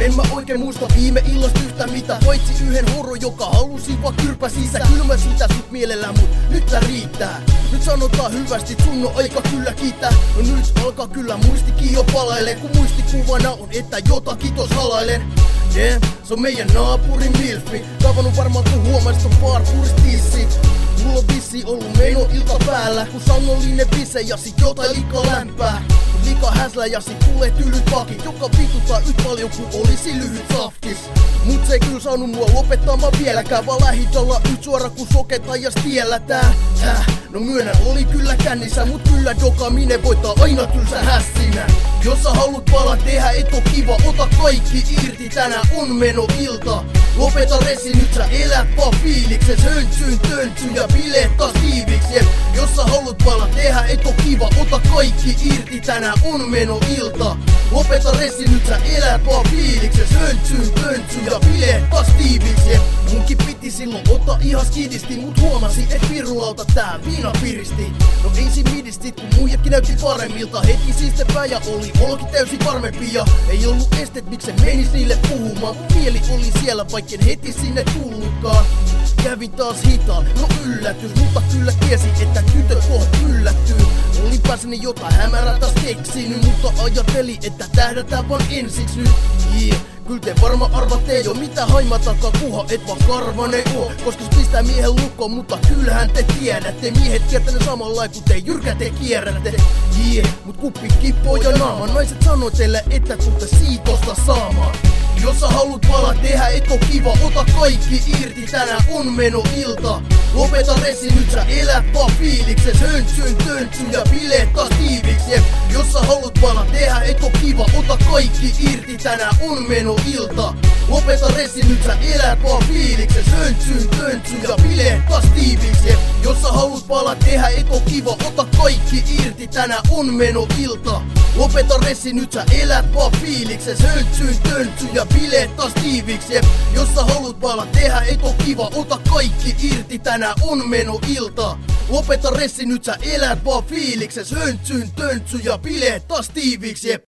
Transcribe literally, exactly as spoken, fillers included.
En mä oikein muista viime illasta yhtä mitä, paitsi yhden horo, joka halusi vaan kyrpä sisä. Kylmä sitä sut mielellään, mut nyt tää riittää. Nyt sanotaan hyvästi, sun on aika kyllä kiittää. No nyt alkaa kyllä muistikin jo palailee, kun muistikuvana on, että jotakin tos halailen. Yeah, se on meidän naapurin milfi. Tavannut varmaan kun huomasit on parkuristissi. Mulla on vissi ollut meino ilta päällä, kun sangollinen vise ja sit jotain liikaa lämpää. Liikaa häslä ja sit tulee tylyt pakit, joka vituttaa yht paljon kun olisi lyhyt saftis. Mut se ei kyllä saanut mua lopettamaan vieläkään, vaan lähitalla yht suora kun soketajas tiellä tää. Tää, no myönnän oli kyllä kännissä, mut kyllä dokaminen voittaa aina tylsä hässinä. Jos sä haluut pala tehdä et oo kiva, ota kaikki irti, tänään on meno ilta. Lopeta resi, nyt sä elät vaan fiilikses, höntsyyn, töntsyyn ja bileet taas tiiviks. Jep, jos sä haluut pala tehdä et oo kiva, ota kaikki irti, tänään on meno ilta. Lopeta resi, nyt sä elät vaan fiilikses, höntsyyn, töntsyyn ja bileet taas tiiviks. Jep, munkin piti silloin ottaa ihan skidisti, mut huomasi et virulauta tää viina piristi. No ensin midistit kun muijatkin näytti paremmilta, hetki siistepää ja oli olokin täysin varmempi. Ja ei ollut estet miksen menis niille puhumaan, mun mieli oli siellä vaikken heti sinne tullutkaan. Kävin taas hitaan, no yllätys, mutta kyllä tiesi, että tytöt koht yllättyy. Olin pääseni jotain hämärää taas keksinyt, mutta ajattelin, että tähdätään vaan ensiksi nyt. Yeah. Kyllä te varma arvatte jo mitä haimatakaan, kuha et vaan karvane oo. Koska se pistää miehen lukkoon, mutta kyllähän te tiedätte. Miehet kiertäne samalla kun te jyrkä te kierrätte. Yeah, mut kuppi kippoo ja naama. Naiset sanoo teille, että tuutte siitosta saamaan. Jos sä haluut pala tehdä et oo kiva, ota kaikki irti, tänään on meno ilta. Lopeta resi, nyt sä elät vaan fiilikses, höntsyyn, töntsyyn ja bileet taas tiiviks. Jep, jos sä haluut pala tehdä et oo kiva, ota kaikki irti, tänään on meno ilta. Lopeta resi, nyt sä elät vaan fiilikses, höntsyyn, töntsyyn ja bileet taas tiiviks. Jep, jos sä haluut pala tehdä et oo kiva, ota kaikki irti, tänään on meno ilta. Lopeta resi, nyt sä elät vaan fiilikses, höntsyyn, töntsyyn ja bileet taas tiiviks. Jep, jos sä haluut pala tehdä et oo kiva, ota kaikki irti, tänään on meno ilta. Lopeta resi, nyt sä elät vaan fiilikses, höntsyyn, töntsyyn ja bileet taas tiiviks. Jep.